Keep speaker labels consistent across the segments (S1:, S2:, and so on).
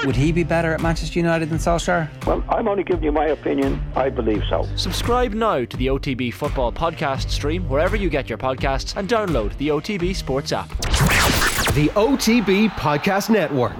S1: Would he be better at Manchester United than Solskjaer?
S2: Well, I'm only giving you my opinion. I believe so.
S3: Subscribe now to the OTB Football Podcast stream wherever you get your podcasts and download the OTB Sports app.
S4: The OTB Podcast Network.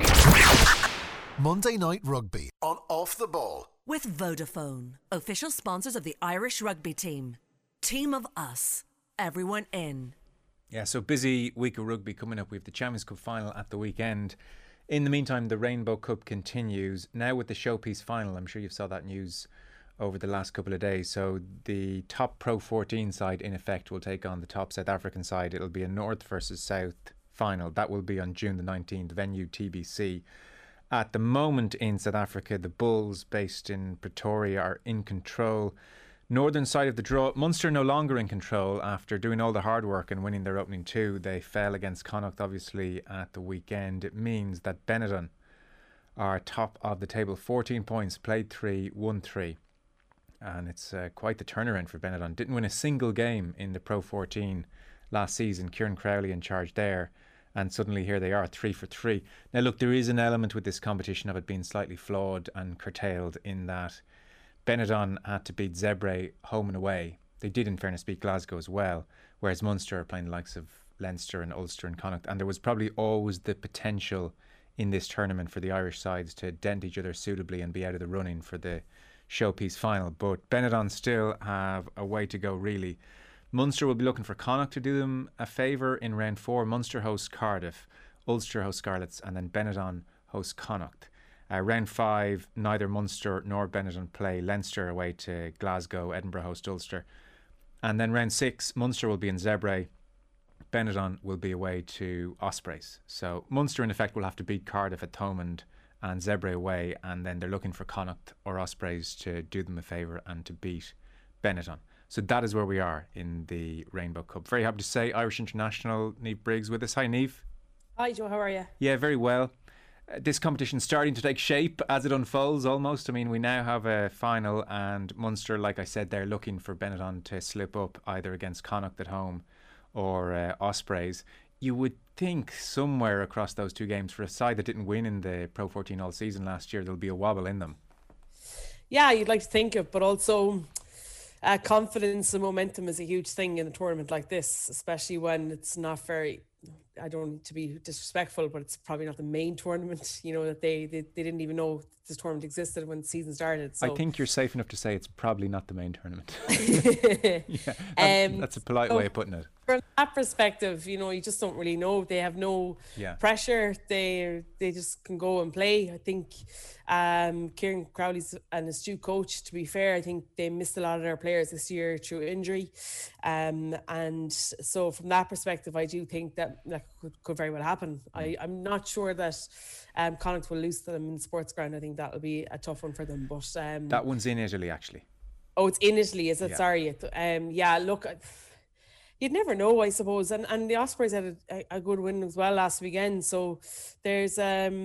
S5: Monday Night Rugby on Off the Ball.
S6: With Vodafone, official sponsors of the Irish rugby team. Team of us. Everyone in.
S7: Yeah, so busy week of rugby coming up. We have the Champions Cup final at the weekend. In the meantime, the Rainbow Cup continues. Now with the showpiece final, I'm sure you saw that news over the last couple of days. So the top Pro 14 side, in effect, will take on the top South African side. It'll be a North versus South final. That will be on June the 19th, venue TBC. At the moment in South Africa, the Bulls, based in Pretoria, are in control. Northern side of the draw, Munster no longer in control after doing all the hard work and winning their opening two. They fell against Connacht, obviously, at the weekend. It means that Benetton are top of the table. 14 points, played 3, won 3. And it's quite the turnaround for Benetton. Didn't win a single game in the Pro 14 last season. Kieran Crowley in charge there. And suddenly here they are, 3 for 3. Now look, there is an element with this competition of it being slightly flawed and curtailed in that Benetton had to beat Zebre home and away. They did, in fairness, beat Glasgow as well, whereas Munster are playing the likes of Leinster and Ulster and Connacht. And there was probably always the potential in this tournament for the Irish sides to dent each other suitably and be out of the running for the showpiece final. But Benetton still have a way to go, really. Munster will be looking for Connacht to do them a favour in round 4. Munster hosts Cardiff, Ulster hosts Scarlets, and then Benetton hosts Connacht. Round 5, neither Munster nor Benetton play. Leinster away to Glasgow, Edinburgh host Ulster. And then round 6, Munster will be in Zebre, Benetton will be away to Ospreys. So Munster in effect will have to beat Cardiff at Thomond and Zebre away, and then they're looking for Connacht or Ospreys to do them a favour and to beat Benetton. So that is where we are in the Rainbow Cup. Very happy to say Irish international Niamh Briggs with us. Hi Niamh.
S8: Hi Joe, how are you?
S7: Yeah, very well. This competition starting to take shape as it unfolds almost. I mean, we now have a final, and Munster, like I said, they're looking for Benetton to slip up either against Connacht at home or Ospreys. You would think somewhere across those two games, for a side that didn't win in the Pro 14 all season last year, there'll be a wobble in them.
S8: Yeah, you'd like to think it, but also confidence and momentum is a huge thing in a tournament like this, especially when it's not very, I don't need to be disrespectful, but it's probably not the main tournament, you know, that they didn't even know this tournament existed when the season started. So
S7: I think you're safe enough to say it's probably not the main tournament. That's a polite way of putting it.
S8: From that perspective, you know, you just don't really know. They have no pressure. They just can go and play. I think Kieran Crowley's an astute coach. To be fair, I think they missed a lot of their players this year through injury, and so from that perspective, I do think that could very well happen. I'm not sure that Connacht will lose to them in the sports ground. I think that'll be a tough one for them. But
S7: that one's in Italy, actually.
S8: Oh, it's in Italy, is it?
S7: Yeah.
S8: Sorry. Yeah, look, you'd never know, I suppose. And the Ospreys had a good win as well last weekend. So there's,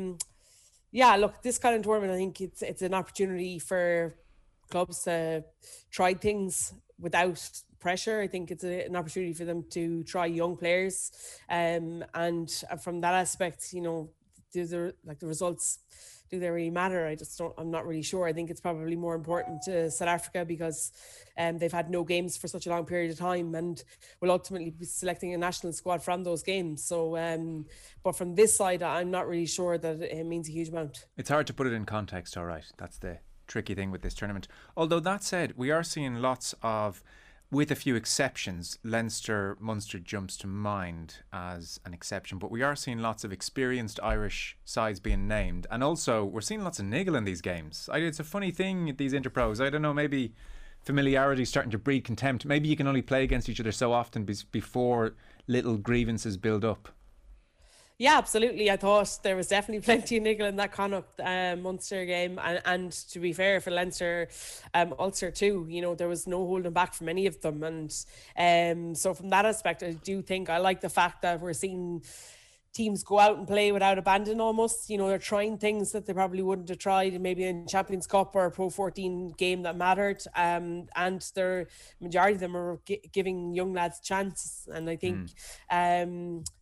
S8: look, this kind of tournament, I think it's an opportunity for clubs to try things without pressure. I think it's an opportunity for them to try young players. And from that aspect, you know, the results, do they really matter? I'm not really sure. I think it's probably more important to South Africa because they've had no games for such a long period of time and will ultimately be selecting a national squad from those games. So, but from this side, I'm not really sure that it means a huge amount.
S7: It's hard to put it in context, all right. That's the tricky thing with this tournament. Although that said, we are seeing lots of, with a few exceptions, Leinster, Munster jumps to mind as an exception, but we are seeing lots of experienced Irish sides being named, and also we're seeing lots of niggle in these games. It's a funny thing, these interpros. I don't know, maybe familiarity is starting to breed contempt. Maybe you can only play against each other so often before little grievances build up.
S8: Yeah, absolutely. I thought there was definitely plenty of niggle in that Connacht Munster game, and to be fair for Leinster, Ulster too. You know, there was no holding back from any of them, and so from that aspect, I do think I like the fact that we're seeing teams go out and play without abandon almost. You know, they're trying things that they probably wouldn't have tried maybe in Champions Cup or a Pro 14 game that mattered. And the majority of them are giving young lads chances. And I think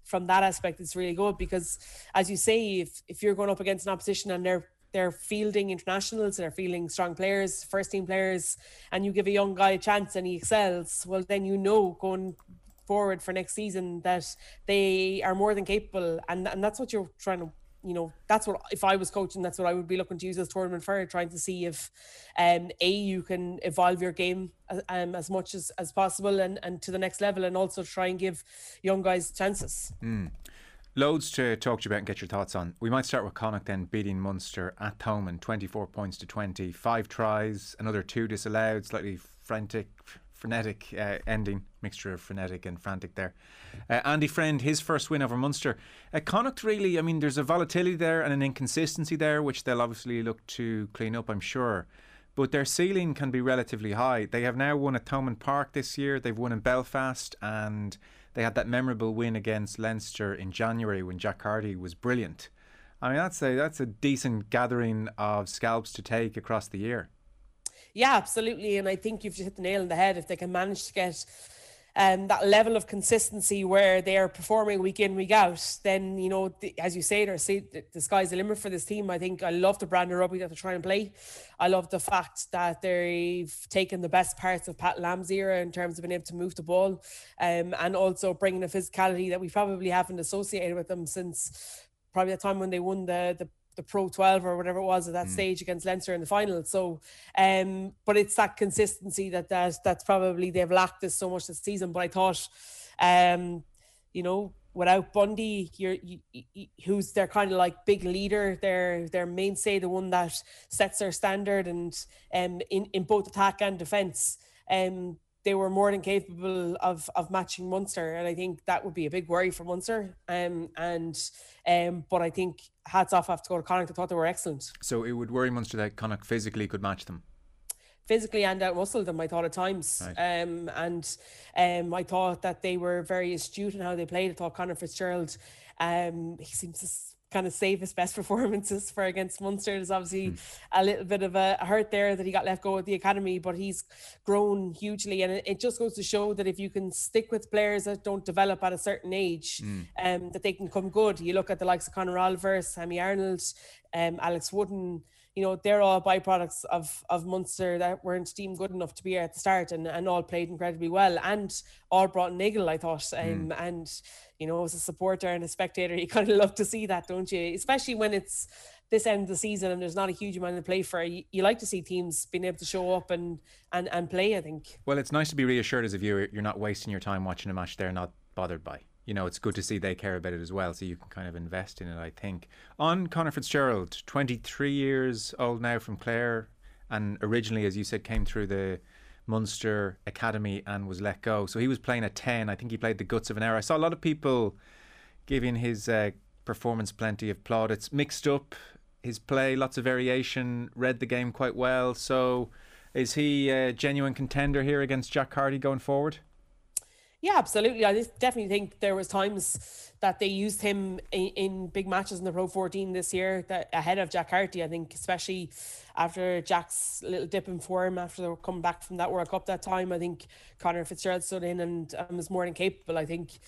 S8: from that aspect, it's really good because, as you say, if you're going up against an opposition and they're fielding internationals, they're fielding strong players, first team players, and you give a young guy a chance and he excels, well, then going forward for next season that they are more than capable, and that's what you're trying to, that's what, if I was coaching, that's what I would be looking to use this tournament for, trying to see if you can evolve your game as much as possible and to the next level, and also try and give young guys chances.
S7: Loads to talk to you about and get your thoughts on. We might start with Connacht then beating Munster at Thomond, 24 points to 20, 5 tries, another 2 disallowed, slightly frenetic ending, mixture of frenetic and frantic there. Andy Friend, his first win over Munster. Connacht really, I mean, there's a volatility there and an inconsistency there, which they'll obviously look to clean up, I'm sure. But their ceiling can be relatively high. They have now won at Thomond Park this year. They've won in Belfast, and they had that memorable win against Leinster in January when Jack Carty was brilliant. I mean, that's a decent gathering of scalps to take across the year.
S8: Yeah, absolutely. And I think you've just hit the nail on the head. If they can manage to get that level of consistency where they are performing week in, week out, then, as you say, the sky's the limit for this team. I think I love the brand of rugby that they're trying to play. I love the fact that they've taken the best parts of Pat Lamb's era in terms of being able to move the ball, and also bringing a physicality that we probably haven't associated with them since probably the time when they won the Pro 12 or whatever it was at that stage against Leinster in the final. So, but it's that consistency that's probably they've lacked this so much this season. But I thought, without Bundy, who's their kind of like big leader, their mainstay, the one that sets their standard, and in both attack and defence, they were more than capable of matching Munster, and I think that would be a big worry for Munster. But I think hats off have to go to Connacht. I thought they were excellent.
S7: So it would worry Munster that Connacht physically could match them?
S8: Physically and out-muscled them, I thought, at times. Right. I thought that they were very astute in how they played. I thought Conor Fitzgerald, he seems to kind of save his best performances for against Munster. There's obviously a little bit of a hurt there that he got let go at the academy, but he's grown hugely, and it just goes to show that if you can stick with players that don't develop at a certain age, that they can come good. You look at the likes of Conor Oliver, Sammy Arnold, Alex Wooden, they're all byproducts of Munster that weren't deemed good enough to be at the start, and all played incredibly well, and all brought Nigel, I thought. And, as a supporter and a spectator, you kind of love to see that, don't you? Especially when it's this end of the season and there's not a huge amount to play for. You like to see teams being able to show up and play, I think. Well,
S7: it's nice to be reassured as a viewer you're not wasting your time watching a match they're not bothered by. It's good to see they care about it as well, so you can kind of invest in it, I think. On Conor Fitzgerald, 23 years old now from Clare, and originally, as you said, came through the Munster Academy and was let go. So he was playing at 10. I think he played the guts of an hour. I saw a lot of people giving his performance plenty of plaudits. Mixed up his play, lots of variation, read the game quite well. So is he a genuine contender here against Jack Carty going forward?
S8: Yeah, absolutely. I definitely think there was times that they used him in big matches in the Pro 14 this year that ahead of Jack Carty. I think especially after Jack's little dip in form after they were coming back from that World Cup that time, I think Conor Fitzgerald stood in and was more than capable. I think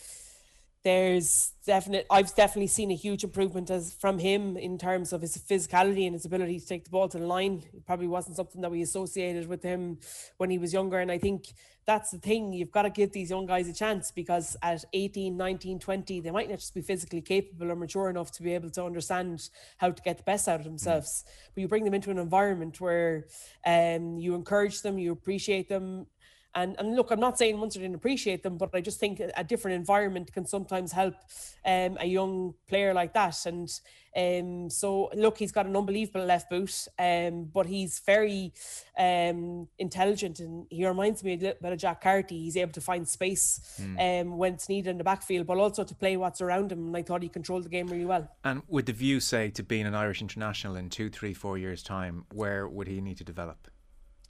S8: I've definitely seen a huge improvement from him in terms of his physicality and his ability to take the ball to the line. It probably wasn't something that we associated with him when he was younger, and I think that's the thing. You've got to give these young guys a chance, because at 18, 19, 20, they might not just be physically capable or mature enough to be able to understand how to get the best out of themselves. But you bring them into an environment where you encourage them, you appreciate them. And look, I'm not saying Munster didn't appreciate them, but I just think a different environment can sometimes help a young player like that. And so, look, he's got an unbelievable left boot, but he's very intelligent, and he reminds me a little bit of Jack Carty. He's able to find space when it's needed in the backfield, but also to play what's around him. And I thought he controlled the game really well. And with the view, say, to being an Irish international in 2, 3, 4 years' time, where would he need to develop?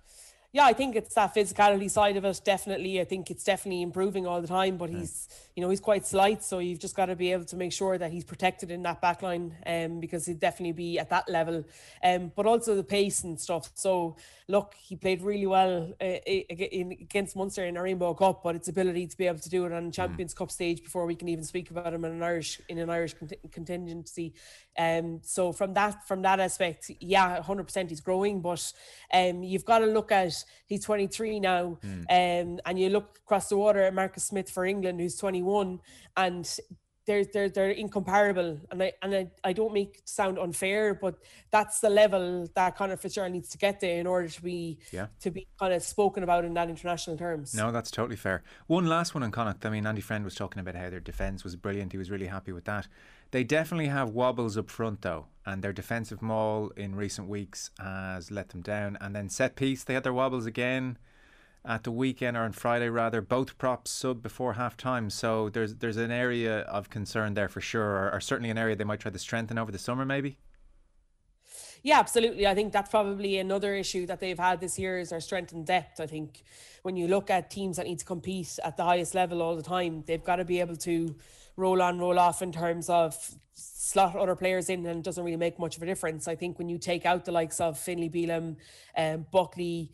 S8: Yeah, I think it's that physicality side of it. Definitely, I think it's definitely improving all the time. But he's quite slight, so you've just got to be able to make sure that he's protected in that back line, because he'd definitely be at that level. But also the pace and stuff. So look, he played really well against Munster in a Rainbow Cup, but its ability to be able to do it on Champions Cup stage before we can even speak about him in an Irish contingency. So from that aspect, yeah, 100% he's growing. But you've got to look at, he's 23 now, and you look across the water at Marcus Smith for England, who's 21, and they're incomparable. And I don't make it sound unfair, but that's the level that Conor Fitzgerald needs to get there in order to be kind of spoken about in that international terms.
S7: No, that's totally fair. One last one on Connacht. I mean, Andy Friend was talking about how their defence was brilliant. He was really happy with that. They definitely have wobbles up front though, and their defensive maul in recent weeks has let them down. And then set piece, they had their wobbles again at the weekend, or on Friday rather. Both props sub before half time, so there's an area of concern there for sure, or certainly an area they might try to strengthen over the summer maybe.
S8: Yeah, absolutely. I think that's probably another issue that they've had this year, is their strength and depth. I think when you look at teams that need to compete at the highest level all the time, they've got to be able to roll on, roll off in terms of slot other players in, and it doesn't really make much of a difference. I think when you take out the likes of Finlay Bealham, Buckley,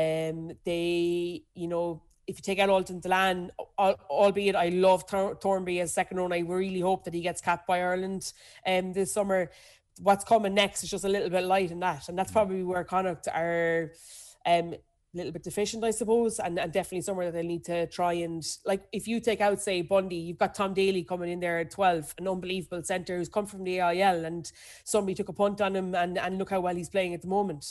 S8: if you take out Alton Delan, albeit I love Thornby as second row, I really hope that he gets capped by Ireland this summer. What's coming next is just a little bit light in that, and that's probably where Connacht are a little bit deficient, I suppose, and definitely somewhere that they need to try and, like, if you take out, say, Bundy, you've got Tom Daly coming in there at 12, an unbelievable centre who's come from the AIL, and somebody took a punt on him, and look how well he's playing at the moment.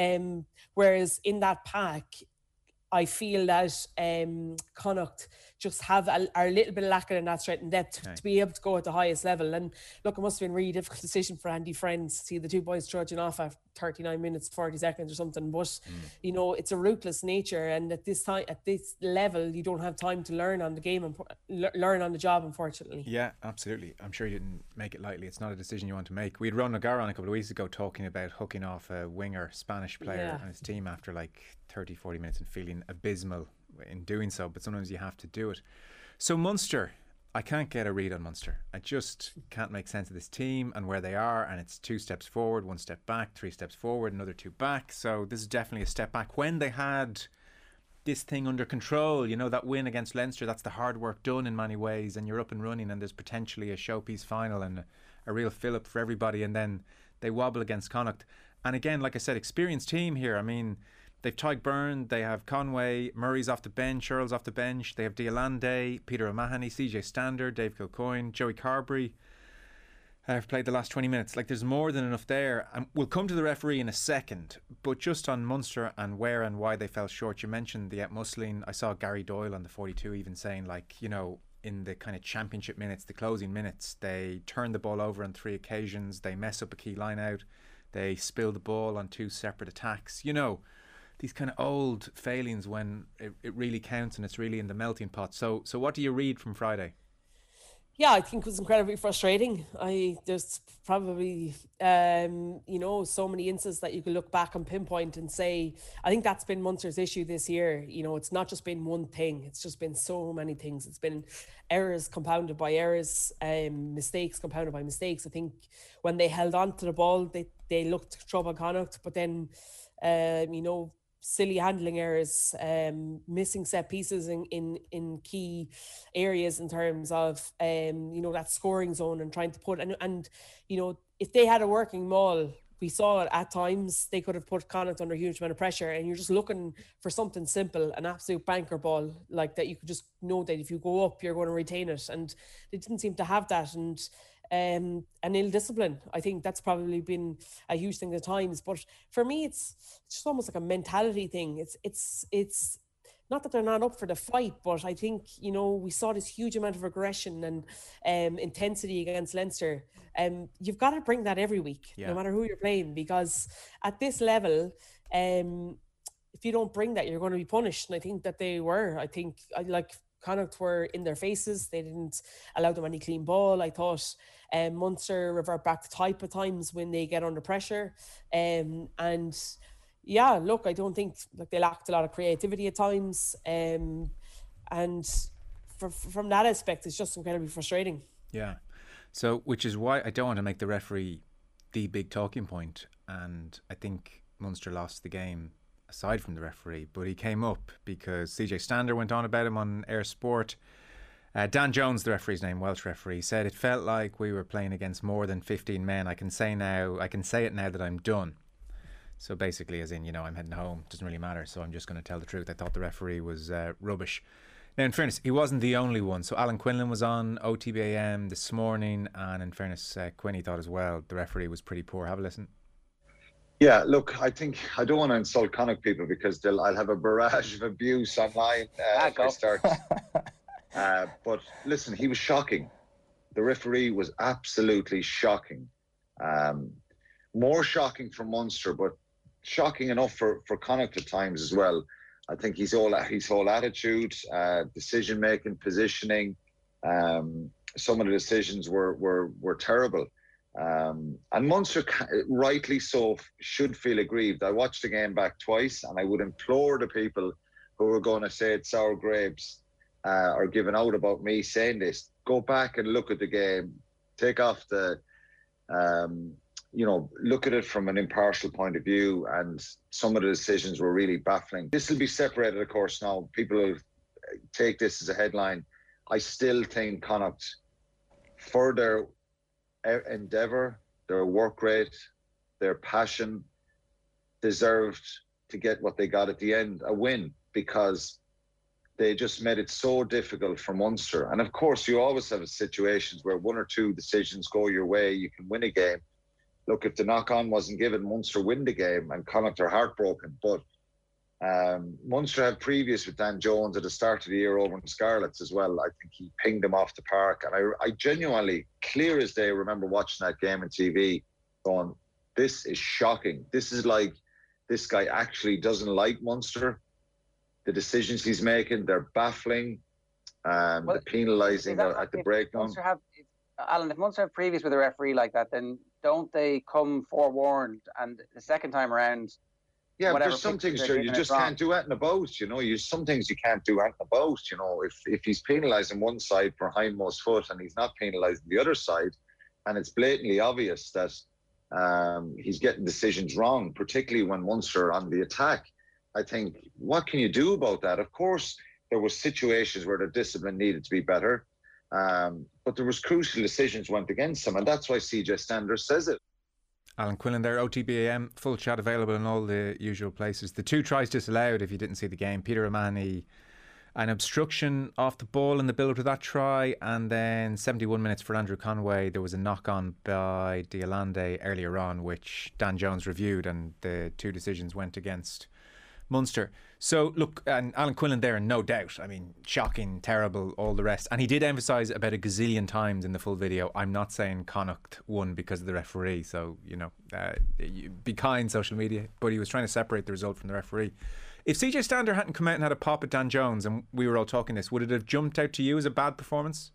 S8: Whereas in that pack, I feel that Connacht just are a little bit lacking in that strength and depth to be able to go at the highest level. And look, it must have been a really difficult decision for Andy Friend to see the two boys trudging off after 39 minutes, 40 seconds or something. But, it's a ruthless nature. And at this level, you don't have time to learn on the game and learn on the job, unfortunately.
S7: Yeah, absolutely. I'm sure you didn't make it lightly. It's not a decision you want to make. We had Ron O'Gara on a couple of weeks ago talking about hooking off a winger, Spanish player, and his team after like 30, 40 minutes and feeling abysmal in doing so, but sometimes you have to do it. So Munster, I can't get a read on Munster. I just can't make sense of this team and where they are, and it's 2 steps forward, 1 step back, 3 steps forward, another 2 back. So this is definitely a step back. When they had this thing under control, that win against Leinster, that's the hard work done in many ways, and you're up and running, and there's potentially a showpiece final and a real fill-up for everybody, and then they wobble against Connacht. And again, like I said, experienced team here. I mean, they've Tyke Byrne, they have Conway, Murray's off the bench, Earl's off the bench, they have Diolande, Peter O'Mahony, CJ Stander, Dave Kilcoyne, Joey Carberry. I've played the last 20 minutes. Like, there's more than enough there. And we'll come to the referee in a second, but just on Munster and where and why they fell short, you mentioned the Muslim. I saw Gary Doyle on the 42 even saying, like, in the kind of championship minutes, the closing minutes, they turn the ball over on 3 occasions, they mess up a key line out, they spill the ball on 2 separate attacks. These kind of old failings when it really counts and it's really in the melting pot. So what do you read from Friday?
S8: Yeah, I think it was incredibly frustrating. There's probably, so many instances that you could look back and pinpoint and say, I think that's been Munster's issue this year. It's not just been one thing. It's just been so many things. It's been errors compounded by errors, mistakes compounded by mistakes. I think when they held on to the ball, they looked trouble Connacht, but then, silly handling errors, missing set pieces in key areas in terms of that scoring zone, and trying to put and if they had a working maul, we saw it at times, they could have put Connacht under a huge amount of pressure, and you're just looking for something simple, an absolute banker ball like that. You could just know that if you go up, you're going to retain it, and they didn't seem to have that. And ill discipline, I think that's probably been a huge thing at times. But for me, it's just almost like a mentality thing. It's not that they're not up for the fight, but I think we saw this huge amount of aggression and intensity against Leinster. You've got to bring that every week, no matter who you're playing, because at this level, if you don't bring that, you're going to be punished. And I think that they were. I think Connacht were in their faces. They didn't allow them any clean ball. I thought Munster revert back to type at times when they get under pressure. And yeah, look, I don't think like they lacked a lot of creativity at times, and from that aspect, it's just incredibly frustrating.
S7: Yeah. So, which is why I don't want to make the referee the big talking point. And I think Munster lost the game aside from the referee, but he came up because CJ Stander went on about him on Air Sport. Dan Jones, the referee's name, Welsh referee, said it felt like we were playing against more than 15 men. I can say it now that I'm done. So basically, as in, I'm heading home. Doesn't really matter. So I'm just going to tell the truth. I thought the referee was rubbish. Now, in fairness, he wasn't the only one. So Alan Quinlan was on OTBAM this morning, and in fairness, Quinny thought as well the referee was pretty poor. Have a listen.
S9: Yeah, look, I think I don't want to insult Connacht people because I'll have a barrage of abuse online if I start. But listen, he was shocking. The referee was absolutely shocking. More shocking for Munster, but shocking enough for Connacht at times as well. I think his whole attitude, decision making, positioning, some of the decisions were terrible. And Munster, rightly so, should feel aggrieved. I watched the game back twice, and I would implore the people who are going to say it's sour grapes or giving out about me saying this, go back and look at the game, take off the look at it from an impartial point of view, and some of the decisions were really baffling. This will be separated, of course, now. People will take this as a headline. I still think Connacht, for their endeavour, their work rate, their passion, deserved to get what they got at the end, a win, because they just made it so difficult for Munster. And of course, you always have situations where one or two decisions go your way, you can win a game. Look, if the knock-on wasn't given, Munster win the game, and Connacht are heartbroken. But Munster had previous with Dan Jones at the start of the year over in Scarlets as well. I think he pinged them off the park. And I genuinely, clear as day, remember watching that game on TV going, this is shocking. This is like, this guy actually doesn't like Munster. The decisions he's making, they're baffling. The penalising at the breakdown.
S10: Alan, if Munster have previous with a referee like that, then don't they come forewarned, and the second time around?
S9: Yeah, but there's some things you just can't do anything about. Some things you can't do anything about. If he's penalising one side for hindmost foot and he's not penalising the other side, and it's blatantly obvious that he's getting decisions wrong, particularly when Munster are on the attack. I think, what can you do about that? Of course, there were situations where the discipline needed to be better. But there was crucial decisions went against him, and that's why CJ Stander says it.
S7: Alan Quinlan there, OTBAM, full chat available in all the usual places. The 2 tries disallowed, if you didn't see the game. Peter O'Mahony, an obstruction off the ball in the build to that try, and then 71 minutes for Andrew Conway. There was a knock-on by Diolande earlier on, which Dan Jones reviewed, and the 2 decisions went against Munster. So look, and Alan Quinlan there, no doubt. I mean, shocking, terrible, all the rest. And he did emphasise about a gazillion times in the full video, I'm not saying Connacht won because of the referee. So, be kind, social media. But he was trying to separate the result from the referee. If CJ Stander hadn't come out and had a pop at Dan Jones, and we were all talking this, would it have jumped out to you as a bad performance?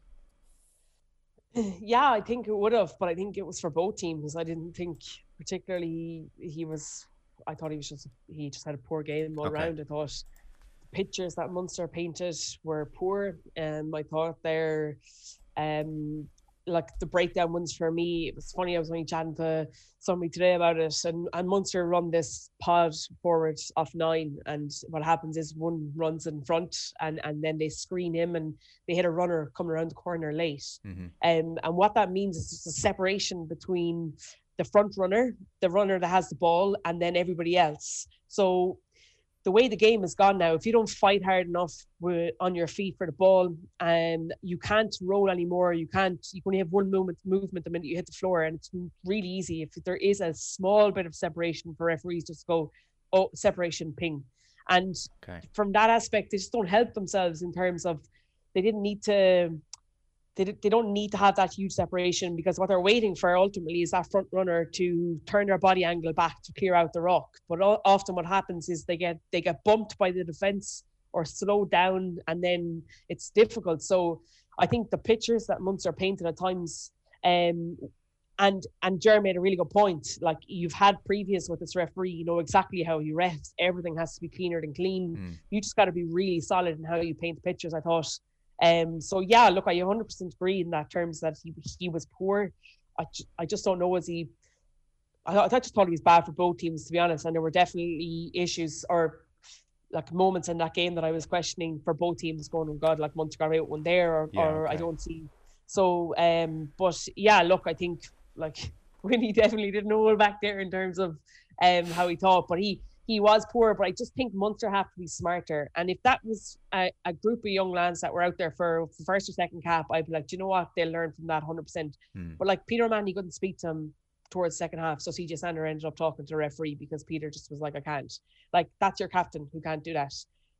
S8: Yeah, I think it would have, but I think it was for both teams. I didn't think particularly I thought he just had a poor game all around. I thought the pictures that Munster painted were poor. I thought they're like the breakdown ones for me. It was funny, I was only chatting to somebody today about it, and Munster run this pod forward off 9, and what happens is one runs in front and then they screen him and they hit a runner coming around the corner late. Mm-hmm. And what that means is just a separation between the front runner, the runner that has the ball, and then everybody else. So the way the game has gone now, if you don't fight hard enough on your feet for the ball, you can't roll anymore. You can only have one movement the minute you hit the floor, and it's really easy. If there is a small bit of separation for referees, just go, oh, separation, ping. And from that aspect, they just don't help themselves in terms of they don't need to have that huge separation, because what they're waiting for ultimately is that front runner to turn their body angle back to clear out the ruck. But often what happens is they get bumped by the defence or slowed down, and then it's difficult. So I think the pictures that Munster painted at times And Jer made a really good point. Like, you've had previous with this referee, you know exactly how he refs. Everything has to be cleaner than clean. You just got to be really solid in how you paint the pictures, I thought. So yeah, look, I 100% agree in that terms that he was poor. I just don't know, I just thought he was bad for both teams, to be honest. And there were definitely issues or like moments in that game that I was questioning for both teams, going, oh God, like Munster got out one there, or I don't see. So, but yeah, look, I think like Winnie definitely didn't hold back there in terms of how he thought, but he was poor. But I just think Munster have to be smarter. And if that was a group of young lads that were out there for first or second cap, I'd be like, do you know what? They'll learn from that 100%. But like Peter O'Mahony couldn't speak to him towards the second half, so CJ Sander ended up talking to the referee because Peter just was like, I can't. Like, that's your captain who can't do that.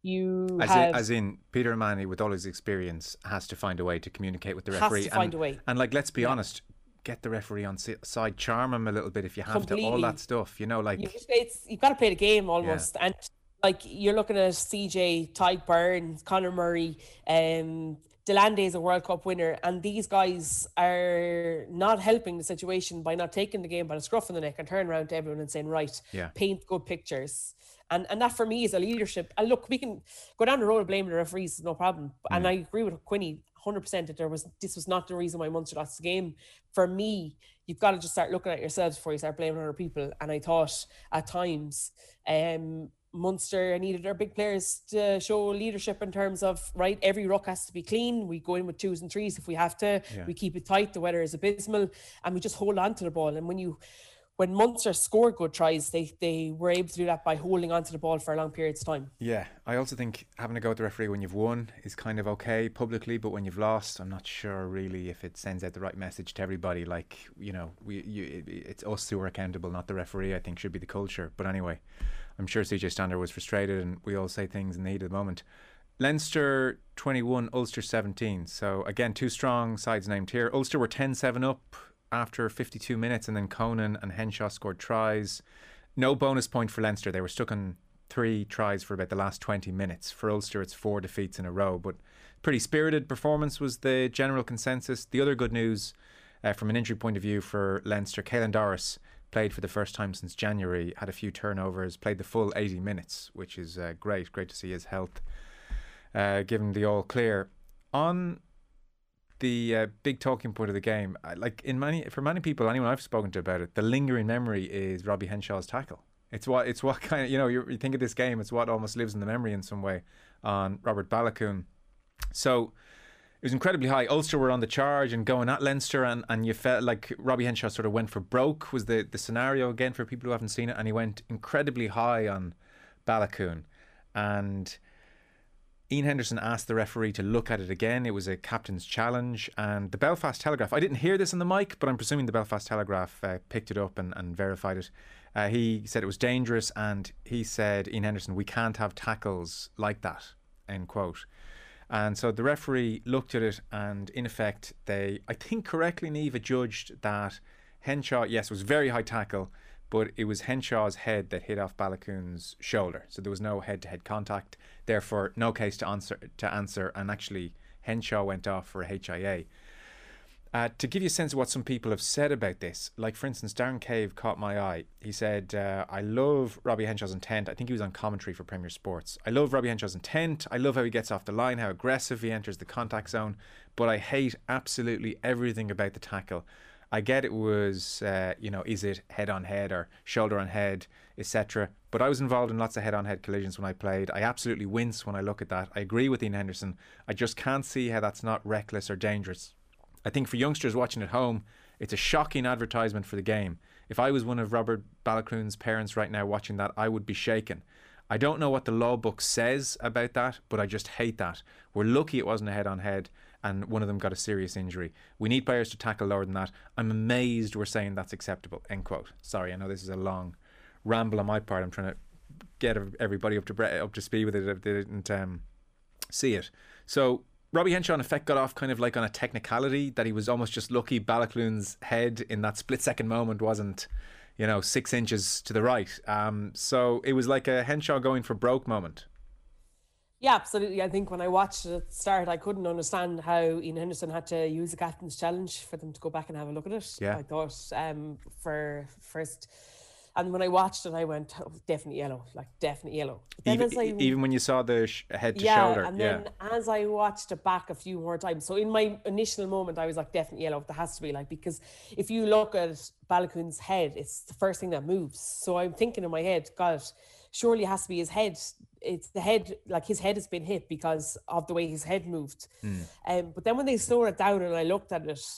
S8: As
S7: in Peter O'Mahony, with all his experience, has to find a way to communicate with the referee.
S8: Has to find a way.
S7: And like, let's be honest, get the referee on side, charm him a little bit if you have to, all that stuff, you know, like
S8: you've got to play the game almost. And like, you're looking at CJ, Tyke Byrne, Conor Murray, Delande is a World Cup winner, and these guys are not helping the situation by not taking the game by the scruff of the neck and turning around to everyone and saying, right, paint good pictures. And that for me is a leadership. And look, we can go down the road of blaming the referees, no problem. And I agree with Quinny 100% that this was not the reason why Munster lost the game. For me, you've got to just start looking at yourselves before you start blaming other people. And I thought at times Munster needed their big players to show leadership in terms of, right, every ruck has to be clean. We go in with 2s and 3s if we have to. We keep it tight. The weather is abysmal, and we just hold on to the ball. And when Munster scored good tries, they were able to do that by holding on to the ball for long periods of time. Yeah, I also think having to go with the referee when you've won is kind of okay publicly, but when you've lost, I'm not sure really if it sends out the right message to everybody. Like, you know, it's us who are accountable, not the referee, I think should be the culture. But anyway, I'm sure CJ Stander was frustrated, and we all say things in the heat of the moment. Leinster 21, Ulster 17. So again, two strong sides named here. Ulster were 10-7 up after 52 minutes, and then Conan and Henshaw scored tries. No bonus point for Leinster. They were stuck on 3 tries for about the last 20 minutes. For Ulster, it's 4 defeats in a row, but pretty spirited performance was the general consensus. The other good news from an injury point of view for Leinster, Caelan Doris played for the first time since January, had a few turnovers, played the full 80 minutes, which is great to see his health given the all clear. On the big talking point of the game, like for many people, anyone I've spoken to about it, the lingering memory is Robbie Henshaw's tackle. It's what kind of, you know, you think of this game, it's what almost lives in the memory in some way on Robert Baloucoune. So it was incredibly high. Ulster were on the charge and going at Leinster, and you felt like Robbie Henshaw sort of went for broke, was the scenario again for people who haven't seen it, and he went incredibly high on Baloucoune. And Ian Henderson asked the referee to look at it again. It was a captain's challenge, and the Belfast Telegraph, I didn't hear this on the mic, but I'm presuming the Belfast Telegraph picked it up and verified it. He said it was dangerous, and he said, Ian Henderson, we can't have tackles like that, end quote. And so the referee looked at it, and in effect, I think correctly, Niamh, judged that Henshaw, yes, was very high tackle, but it was Henshaw's head that hit off Baloucoune's shoulder. So there was no head-to-head contact, therefore no case to answer, and actually Henshaw went off for a HIA. To give you a sense of what some people have said about this, like for instance, Darren Cave caught my eye. He said, I love Robbie Henshaw's intent. I think he was on commentary for Premier Sports. I love Robbie Henshaw's intent. I love how he gets off the line, how aggressive he enters the contact zone, but I hate absolutely everything about the tackle. I get it was, is it head on head or shoulder on head, etc. But I was involved in lots of head on head collisions when I played. I absolutely wince when I look at that. I agree with Ian Henderson. I just can't see how that's not reckless or dangerous. I think for youngsters watching at home, it's a shocking advertisement for the game. If I was one of Robert Baloucoune's parents right now watching that, I would be shaken. I don't know what the law book says about that, but I just hate that. We're lucky it wasn't a head-on-head and one of them got a serious injury. We need players to tackle lower than that. I'm amazed we're saying that's acceptable, end quote. Sorry, I know this is a long ramble on my part. I'm trying to get everybody up to speed with it if they didn't see it. So Robbie Henshaw in effect got off kind of like on a technicality that he was almost just lucky Baloucoune's head in that split-second moment wasn't, 6 inches to the right. So it was like a Henshaw going for broke moment. Yeah, absolutely. I think when I watched it at the start, I couldn't understand how Ian Henderson had to use the captain's challenge for them to go back and have a look at it.
S7: Yeah.
S8: I thought for first, and when I watched it, I went, oh, definitely yellow, like definitely yellow. But then
S7: Even when you saw the head to
S8: yeah,
S7: shoulder.
S8: and then as I watched it back a few more times, so in my initial moment, I was like, definitely yellow. There has to be, like, because if you look at Balogun's head, it's the first thing that moves. So I'm thinking in my head, God, surely it has to be his head. It's the head, like his head has been hit because of the way his head moved. But then when they slowed it down and I looked at it,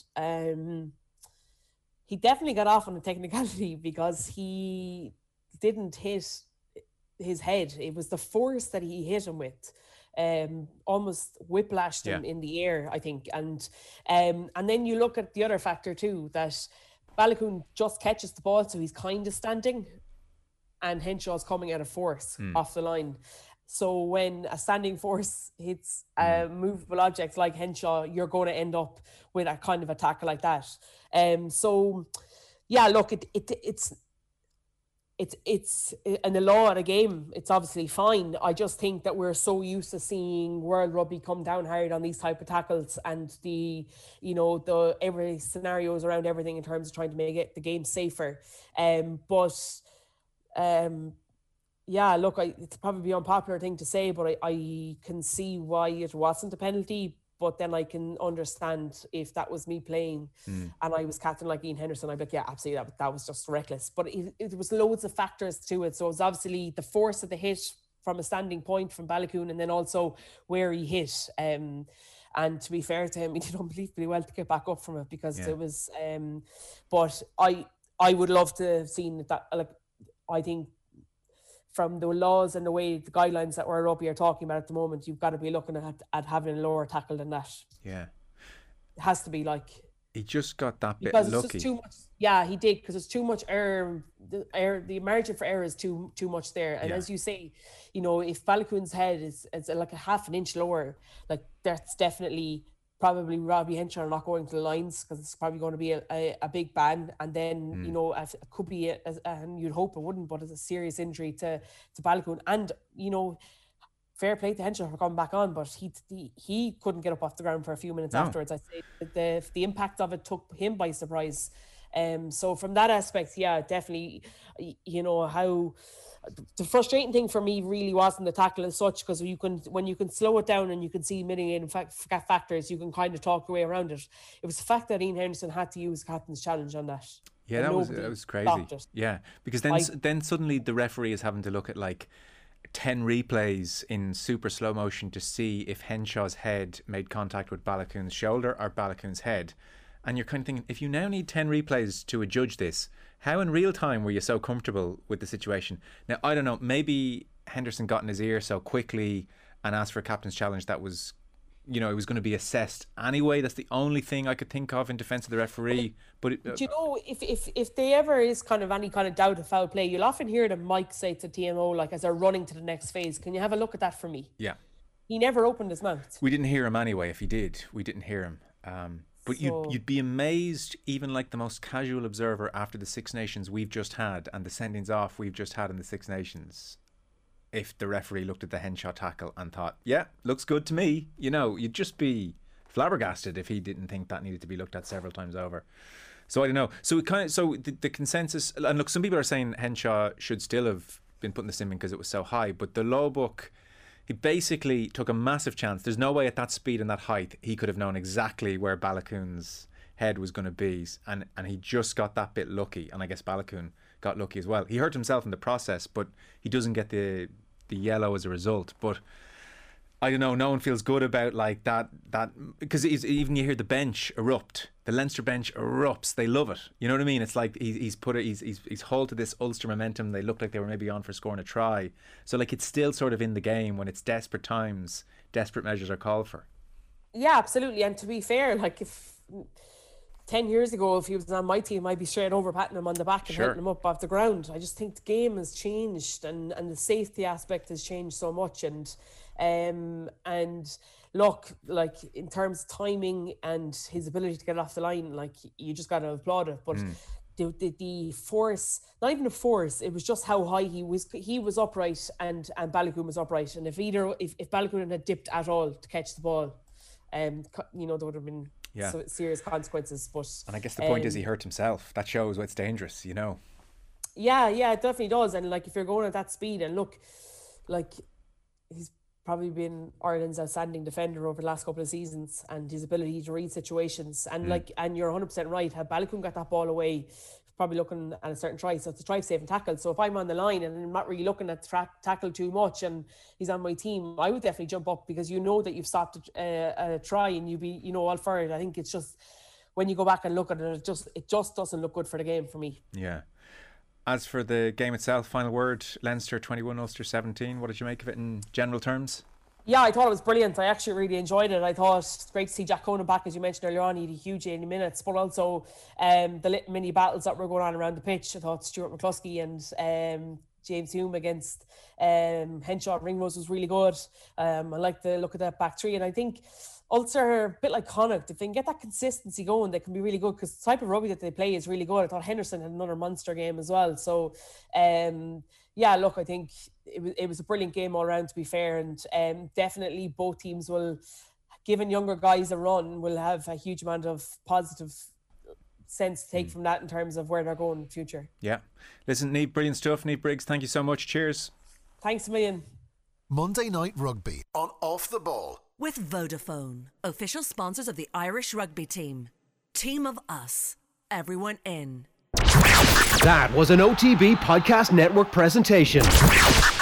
S8: he definitely got off on a technicality because he didn't hit his head. It was the force that he hit him with, almost whiplashed him in the air, I think. And then you look at the other factor too, that Balogun just catches the ball, so he's kind of standing, and Henshaw's coming out of force off the line. So when a standing force hits a movable object like Henshaw, you're going to end up with a kind of a tackle like that. So yeah, look, it's in the law of the game, it's obviously fine. I just think that we're so used to seeing World Rugby come down hard on these type of tackles, and every scenarios around everything in terms of trying to make the game safer. Yeah, look, it's probably an unpopular thing to say, but I can see why it wasn't a penalty. But then I can understand if that was me playing and I was captain like Ian Henderson, I'd be like, yeah, absolutely, that was just reckless. But it was loads of factors to it. So it was obviously the force of the hit from a standing point from Balogun, and then also where he hit. And to be fair to him, he did unbelievably well to get back up from it, because it was... but I would love to have seen that. Like, I think from the laws and the way the guidelines that we're up here talking about at the moment, you've got to be looking at having a lower tackle than that.
S7: Yeah.
S8: It has to be, like...
S7: He just got that bit
S8: because
S7: lucky.
S8: It's just too much. Yeah, he did, because it's too much error. The margin for error is too much there. And as you say, if Balogun's head is like a half an inch lower, like that's definitely... probably Robbie Henshaw not going to the lines, because it's probably going to be a big ban. And then, it could be, and you'd hope it wouldn't, but it's a serious injury to Balogun. And, fair play to Henshaw for coming back on, but he couldn't get up off the ground for a few minutes afterwards. I'd say the impact of it took him by surprise. So from that aspect, yeah, definitely, how... The frustrating thing for me really wasn't the tackle as such, because when you can slow it down and you can see mitigating factors, you can kind of talk your way around it. It was the fact that Ian Henderson had to use captain's challenge on that.
S7: Yeah, that was crazy. Yeah, because then suddenly the referee is having to look at like 10 replays in super slow motion to see if Henshaw's head made contact with Balogun's shoulder or Balogun's head. And you're kind of thinking, if you now need 10 replays to adjudge this, how in real time were you so comfortable with the situation? Now, I don't know, maybe Henderson got in his ear so quickly and asked for a captain's challenge that was, it was going to be assessed anyway. That's the only thing I could think of in defence of the referee. But
S8: if there ever is kind of any kind of doubt of foul play, you'll often hear the Mike say to TMO, like, as they're running to the next phase, can you have a look at that for me?
S7: Yeah.
S8: He never opened his mouth.
S7: We didn't hear him anyway. If he did, we didn't hear him. But you'd be amazed, even like the most casual observer, after the Six Nations we've just had and the sendings off we've just had in the Six Nations, if the referee looked at the Henshaw tackle and thought, yeah, looks good to me. You'd just be flabbergasted if he didn't think that needed to be looked at several times over. So I don't know. So the consensus, and look, some people are saying Henshaw should still have been put in the sin bin because it was so high, but the law book... He basically took a massive chance. There's no way at that speed and that height he could have known exactly where Balogun's head was going to be, and he just got that bit lucky. And I guess Balogun got lucky as well. He hurt himself in the process, but he doesn't get the yellow as a result. But I don't know. No one feels good about like that because even you hear the bench erupt. The Leinster bench erupts. They love it. You know what I mean? It's like he's hauled to this Ulster momentum. They look like they were maybe on for scoring a try. So like it's still sort of in the game when it's desperate times, desperate measures are called for.
S8: Yeah, absolutely. And to be fair, like if 10 years ago, if he was on my team, I'd be straight over patting him on the back and hitting him up off the ground. I just think the game has changed and the safety aspect has changed so much. And look, like in terms of timing and his ability to get off the line, like you just got to applaud it. But the force, not even the force, it was just how high he was upright and Balogun was upright. And if Balogun had dipped at all to catch the ball, there would have been serious consequences.
S7: And I guess the point is he hurt himself. That shows why it's dangerous,
S8: Yeah, it definitely does. And if you're going at that speed, and look, he's probably been Ireland's outstanding defender over the last couple of seasons, and his ability to read situations. And and you're 100% right. Had Balogun got that ball away, probably looking at a certain try. So it's a try, save and tackle. So if I'm on the line and I'm not really looking at tackle too much, and he's on my team, I would definitely jump up, because that you've stopped a try and you be all for it. I think it's just, when you go back and look at it, it just doesn't look good for the game for me.
S7: Yeah. As for the game itself, final word, Leinster 21, Ulster 17. What did you make of it in general terms?
S8: Yeah, I thought it was brilliant. I actually really enjoyed it. I thought it's great to see Jack Conan back, as you mentioned earlier on. He had a huge 80 minutes, but also the little mini battles that were going on around the pitch. I thought Stuart McCluskey and James Hume against Henshaw and Ringrose was really good. I like the look of that back three, and I think Ulster are a bit like Connacht. If they can get that consistency going, they can be really good, because the type of rugby that they play is really good. I thought Henderson had another monster game as well. So, I think it was a brilliant game all around, to be fair. And definitely both teams will, giving younger guys a run, will have a huge amount of positive sense to take from that in terms of where they're going in the future.
S7: Yeah. Listen, Niamh, brilliant stuff. Niamh Briggs, thank you so much. Cheers.
S8: Thanks a million.
S5: Monday Night Rugby on Off the Ball.
S6: With Vodafone, official sponsors of the Irish rugby team. Team of us. Everyone in.
S4: That was an OTB Podcast Network presentation.